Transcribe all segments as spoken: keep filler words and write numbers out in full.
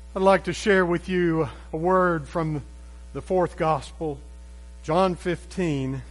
I'd like to share with you a word from the fourth gospel, John fifteen.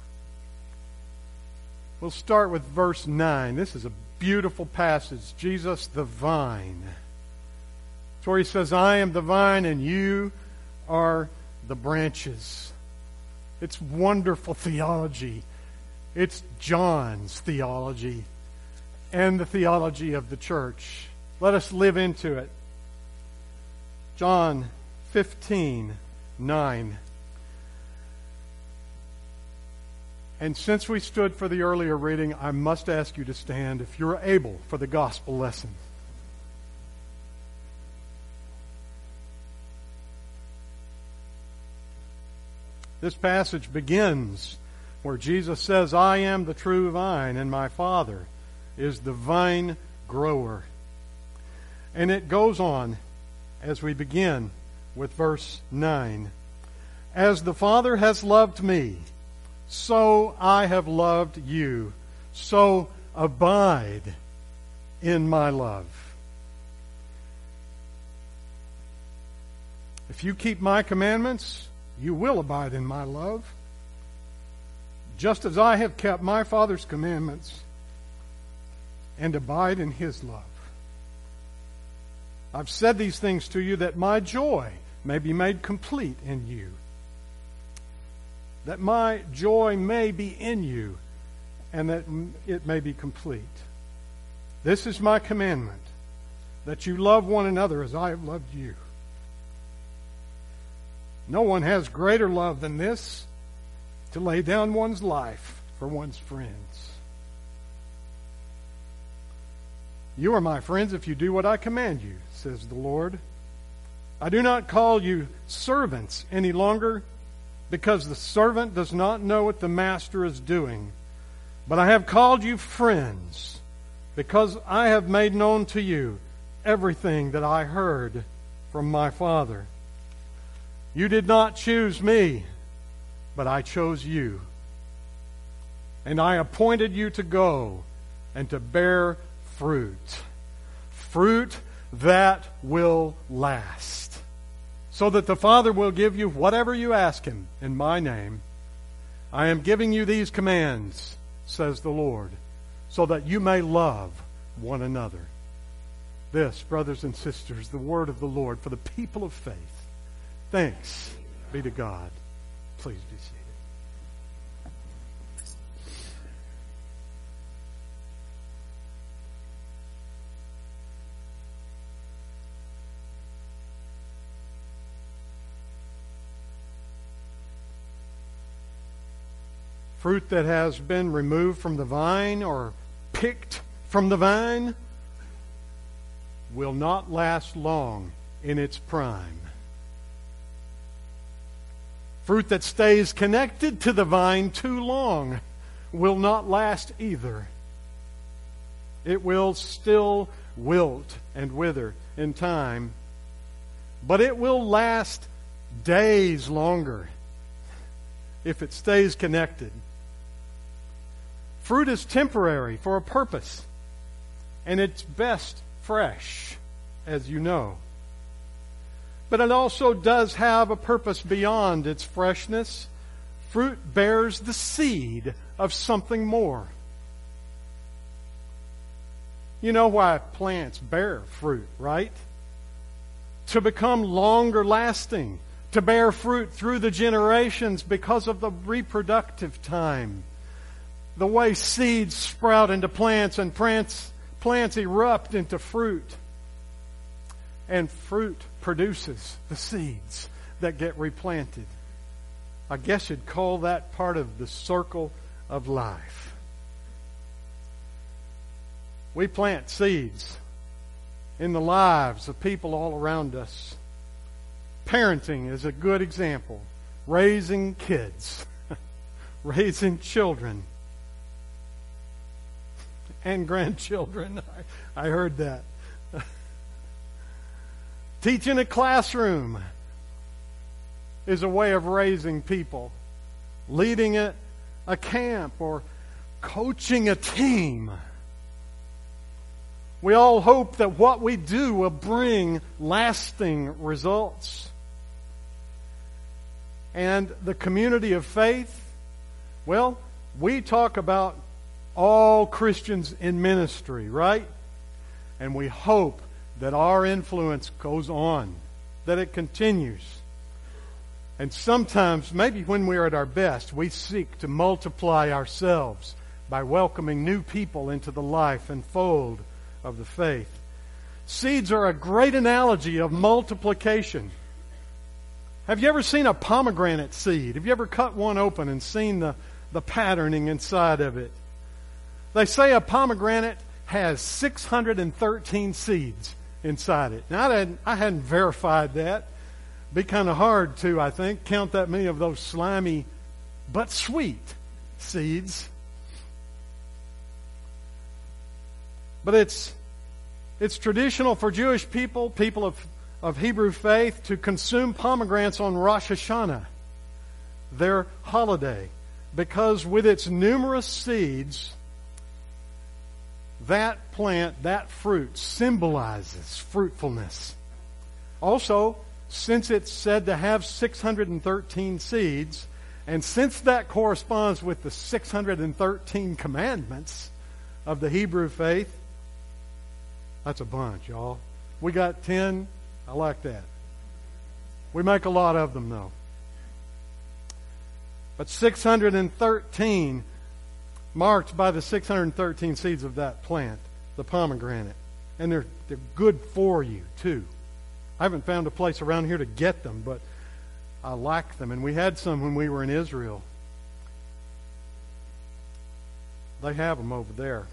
We'll start with verse nine. This is a beautiful passage. Jesus the vine. It's where he says, I am the vine and you are the branches. It's wonderful theology. It's John's theology and the theology of the church. Let us live into it. John fifteen, nine. And since we stood for the earlier reading, I must ask you to stand if you're able for the gospel lesson. This passage begins where Jesus says, I am the true vine, and my Father is the vine grower. And it goes on as we begin with verse nine. As the Father has loved me, so I have loved you. So abide in my love. If you keep my commandments, you will abide in my love, just as I have kept my Father's commandments and abide in his love. I've said these things to you that my joy may be made complete in you. That my joy may be in you and that it may be complete. This is my commandment, that you love one another as I have loved you. No one has greater love than this, to lay down one's life for one's friends. You are my friends if you do what I command you, says the Lord. I do not call you servants any longer, because the servant does not know what the master is doing. But I have called you friends, because I have made known to you everything that I heard from my Father. You did not choose me, but I chose you. And I appointed you to go and to bear fruit. Fruit that will last. So that the Father will give you whatever you ask him in my name. I am giving you these commands, says the Lord, so that you may love one another. This, brothers and sisters, the word of the Lord for the people of faith. Thanks be to God. Please be seated. Fruit that has been removed from the vine or picked from the vine will not last long in its prime. Fruit that stays connected to the vine too long will not last either. It will still wilt and wither in time, but it will last days longer if it stays connected. Fruit is temporary for a purpose, and it's best fresh, as you know. But it also does have a purpose beyond its freshness. Fruit bears the seed of something more. You know why plants bear fruit, right? To become longer lasting, to bear fruit through the generations because of the reproductive time. The way seeds sprout into plants and plants, plants erupt into fruit. And fruit produces the seeds that get replanted. I guess you'd call that part of the circle of life. We plant seeds in the lives of people all around us. Parenting is a good example. Raising kids. Raising children. And grandchildren. I, I heard that. Teaching a classroom is a way of raising people. Leading a, a camp or coaching a team We all hope that what we do will bring lasting results. And the community of faith, well, we talk about all Christians in ministry, right? And we hope that our influence goes on, that it continues. And sometimes, maybe when we're at our best, we seek to multiply ourselves by welcoming new people into the life and fold of the faith. Seeds are a great analogy of multiplication. Have you ever seen a pomegranate seed? Have you ever cut one open and seen the, the patterning inside of it? They say a pomegranate has six hundred thirteen seeds inside it. Now, I hadn't, I hadn't verified that. Be kind of hard to, I think, count that many of those slimy but sweet seeds. But it's it's traditional for Jewish people, people of, of Hebrew faith, to consume pomegranates on Rosh Hashanah, their holiday, because with its numerous seeds, that plant, that fruit, symbolizes fruitfulness. Also, since it's said to have six hundred thirteen seeds, and since that corresponds with the six hundred thirteen commandments of the Hebrew faith, that's a bunch, y'all. We got ten. I like that. We make a lot of them, though. But six hundred thirteen marked by the six hundred thirteen seeds of that plant, the pomegranate. And they're, they're good for you, too. I haven't found a place around here to get them, but I like them. And we had some when we were in Israel. They have them over there.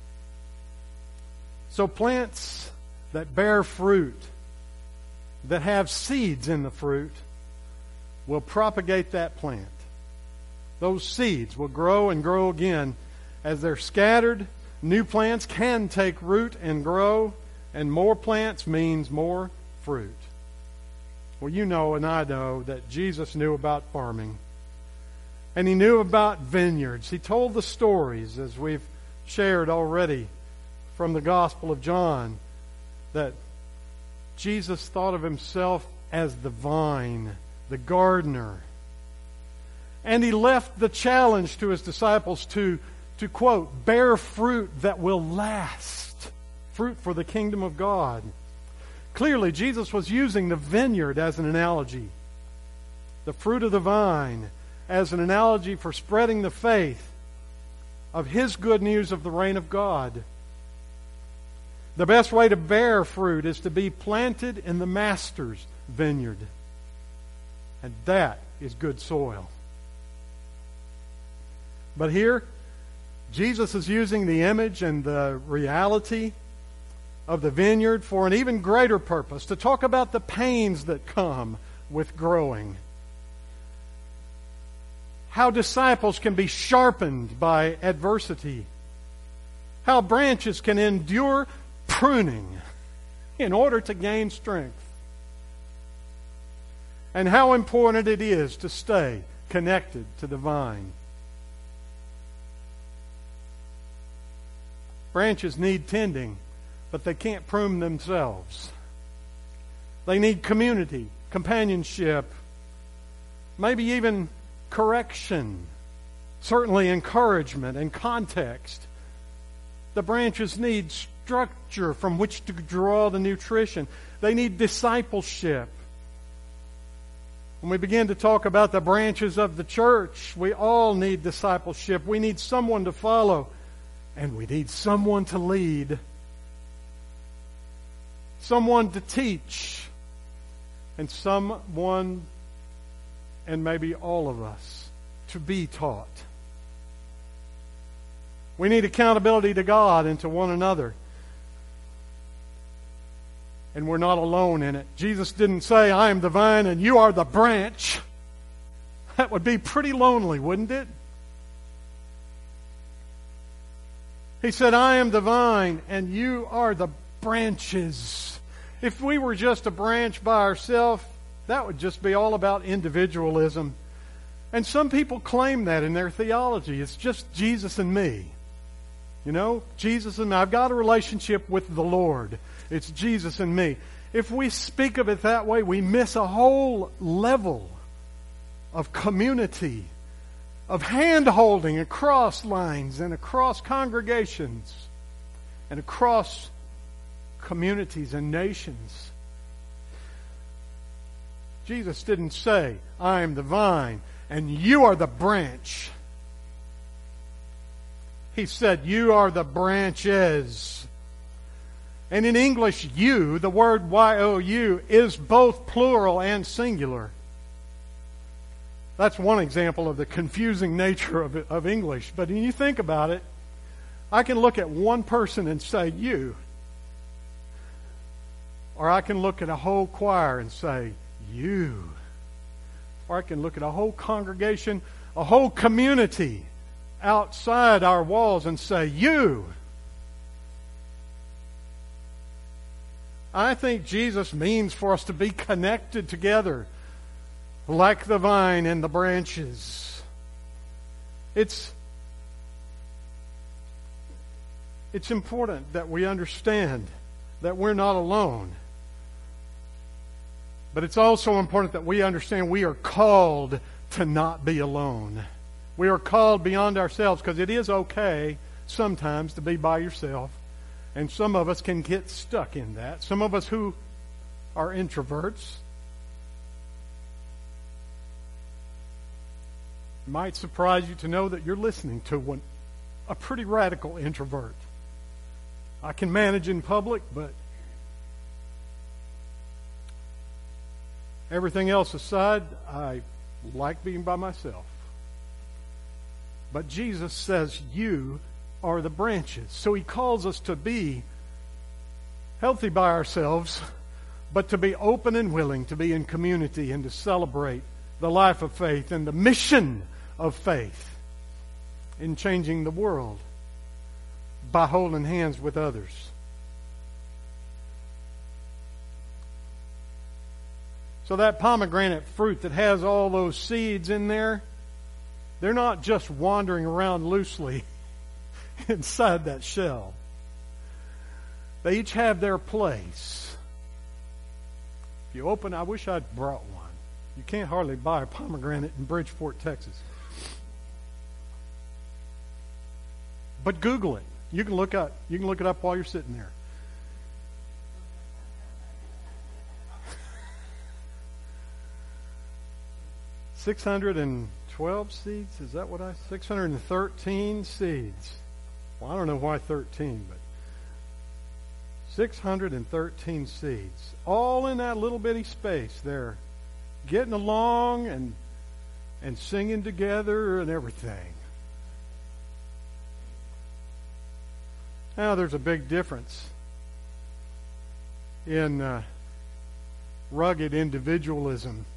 So plants that bear fruit, that have seeds in the fruit, will propagate that plant. Those seeds will grow and grow again. As they're scattered, new plants can take root and grow, and more plants means more fruit. Well, you know and I know that Jesus knew about farming. And He knew about vineyards. He told the stories, as we've shared already from the Gospel of John, that Jesus thought of Himself as the vine, the gardener. And He left the challenge to His disciples to, to quote, bear fruit that will last. Fruit for the kingdom of God. Clearly, Jesus was using the vineyard as an analogy. The fruit of the vine as an analogy for spreading the faith of His good news of the reign of God. The best way to bear fruit is to be planted in the Master's vineyard. And that is good soil. But here, Jesus is using the image and the reality of the vineyard for an even greater purpose, to talk about the pains that come with growing. How disciples can be sharpened by adversity. How branches can endure pruning in order to gain strength. And how important it is to stay connected to the vine. Branches need tending, but they can't prune themselves. They need community, companionship, maybe even correction, certainly encouragement and context. The branches need structure from which to draw the nutrition. They need discipleship. When we begin to talk about the branches of the church, we all need discipleship. We need someone to follow, and we need someone to lead. Someone to teach, and someone, and maybe all of us, to be taught. We need accountability to God and to one another. And we're not alone in it. Jesus didn't say, I am the vine and you are the branch. That would be pretty lonely, wouldn't it? He said, I am the vine and you are the branches. If we were just a branch by ourselves, that would just be all about individualism. And some people claim that in their theology. It's just Jesus and me. You know, Jesus and me. I've got a relationship with the Lord. It's Jesus and me. If we speak of it that way, we miss a whole level of community, of hand-holding across lines and across congregations and across communities and nations. Jesus didn't say, I am the vine and you are the branch. He said, you are the branches. And in English, you, the word Y O U, is both plural and singular. That's one example of the confusing nature of, of English. But when you think about it, I can look at one person and say, you. Or I can look at a whole choir and say, you. Or I can look at a whole congregation, a whole community outside our walls and say, you. I think Jesus means for us to be connected together like the vine and the branches. It's, it's important that we understand that we're not alone. But it's also important that we understand we are called to not be alone. We are called beyond ourselves, because it is okay sometimes to be by yourself. And some of us can get stuck in that. Some of us who are introverts. It might surprise you to know that you're listening to one, a pretty radical introvert. I can manage in public, but everything else aside, I like being by myself. But Jesus says you are the branches. So He calls us to be healthy by ourselves, but to be open and willing to be in community and to celebrate the life of faith and the mission of faith in changing the world by holding hands with others. So that pomegranate fruit that has all those seeds in there, they're not just wandering around loosely inside that shell. They each have their place. If you open, I wish I'd brought one. You can't hardly buy a pomegranate in Bridgeport, Texas. But Google it. You can look up. You can look it up while you're sitting there. Six hundred and twelve seeds. Is that what I? Six hundred and thirteen seeds. Well, I don't know why thirteen, but six hundred and thirteen seeds, all in that little bitty space there, getting along and and singing together and everything. Now, there's a big difference in uh, rugged individualism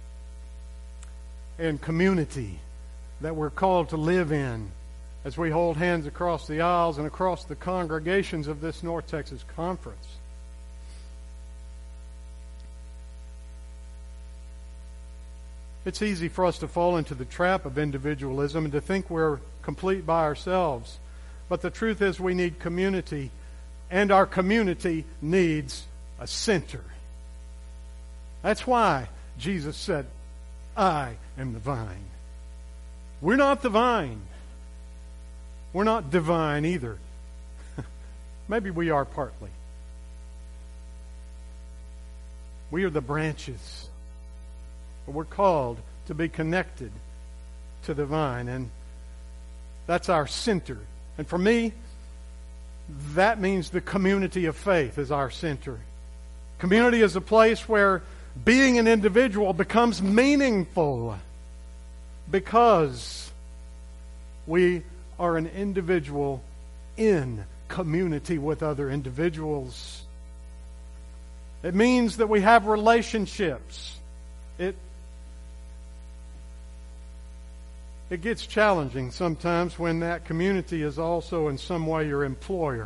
and community that we're called to live in as we hold hands across the aisles and across the congregations of this North Texas Conference. It's easy for us to fall into the trap of individualism and to think we're complete by ourselves. But the truth is we need community, and our community needs a center. That's why Jesus said, I am the vine. We're not the vine. We're not divine either. Maybe we are partly. We are the branches. But we're called to be connected to the vine, and that's our center. And for me, that means the community of faith is our center. Community is a place where being an individual becomes meaningful because we are an individual in community with other individuals. It means that we have relationships. It It gets challenging sometimes when that community is also in some way your employer.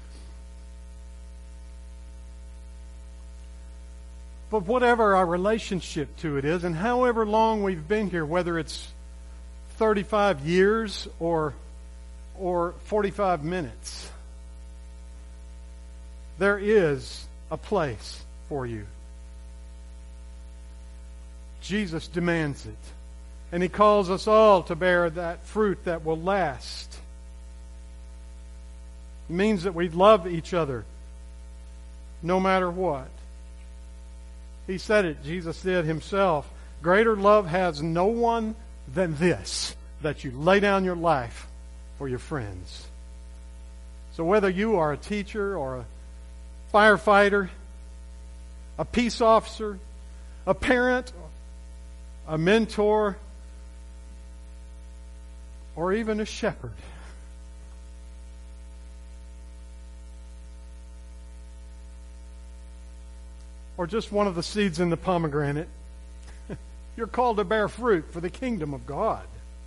But whatever our relationship to it is, and however long we've been here, whether it's thirty-five years or or forty-five minutes. There is a place for you. Jesus demands it. And He calls us all to bear that fruit that will last. It means that we love each other no matter what. He said it, Jesus did Himself. Greater love has no one than this, that you lay down your life for your friends. So whether you are a teacher or a firefighter, a peace officer, a parent, a mentor, or even a shepherd, or just one of the seeds in the pomegranate, you're called to bear fruit for the kingdom of God.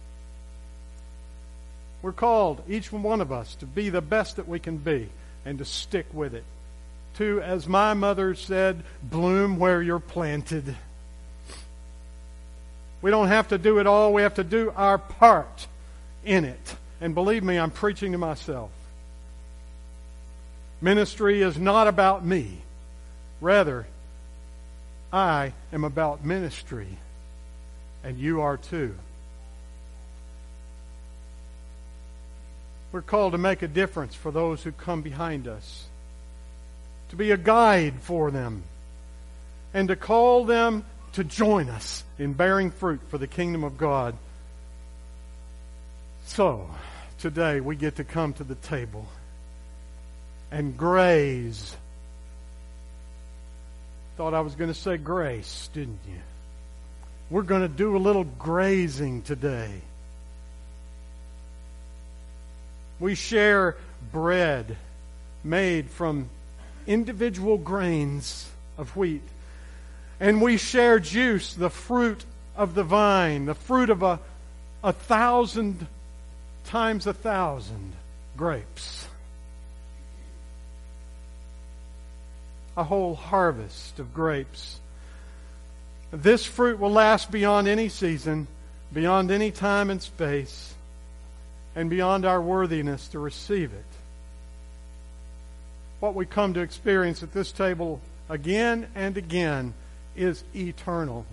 We're called, each one of us, to be the best that we can be and to stick with it. To, as my mother said, bloom where you're planted. We don't have to do it all. We have to do our part in it. And believe me, I'm preaching to myself. Ministry is not about me. Rather, I am about ministry. And you are too. We're called to make a difference for those who come behind us. To be a guide for them. And to call them to join us in bearing fruit for the kingdom of God. So, today we get to come to the table and graze. Thought I was going to say grace, didn't you? We're going to do a little grazing today. We share bread made from individual grains of wheat. And we share juice, the fruit of the vine, the fruit of a, a thousand times a thousand grapes. A whole harvest of grapes. This fruit will last beyond any season, beyond any time and space, and beyond our worthiness to receive it. What we come to experience at this table again and again is eternal.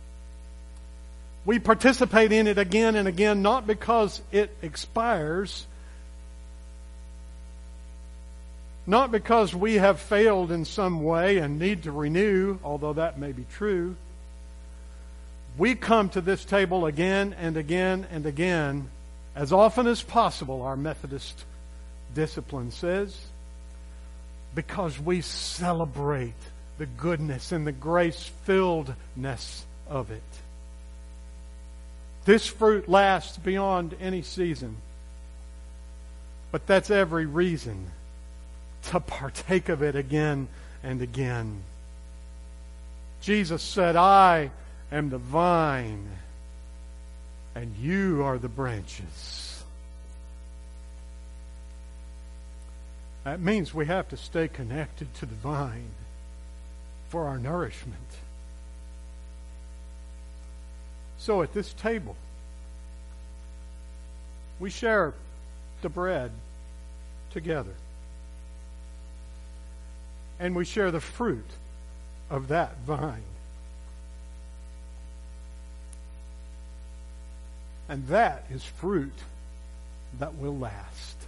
We participate in it again and again, not because it expires, not because we have failed in some way and need to renew, although that may be true. We come to this table again and again and again, as often as possible, our Methodist discipline says, because we celebrate the goodness and the grace-filledness of it. This fruit lasts beyond any season. But that's every reason to partake of it again and again. Jesus said, I am the vine, and you are the branches. That means we have to stay connected to the vine for our nourishment. So at this table, we share the bread together. And we share the fruit of that vine. And that is fruit that will last.